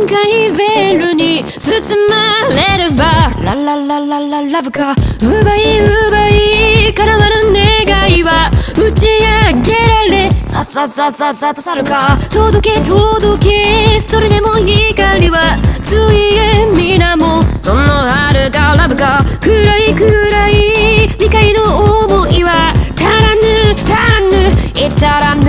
赤いベールに包まれればララララララブか奪い奪い絡まる願いは打ち上げられさささささと去るか届け届けそれでも光はついえ皆もその遥かラブか暗い暗い理解の想いは足らぬ足らぬ至らぬ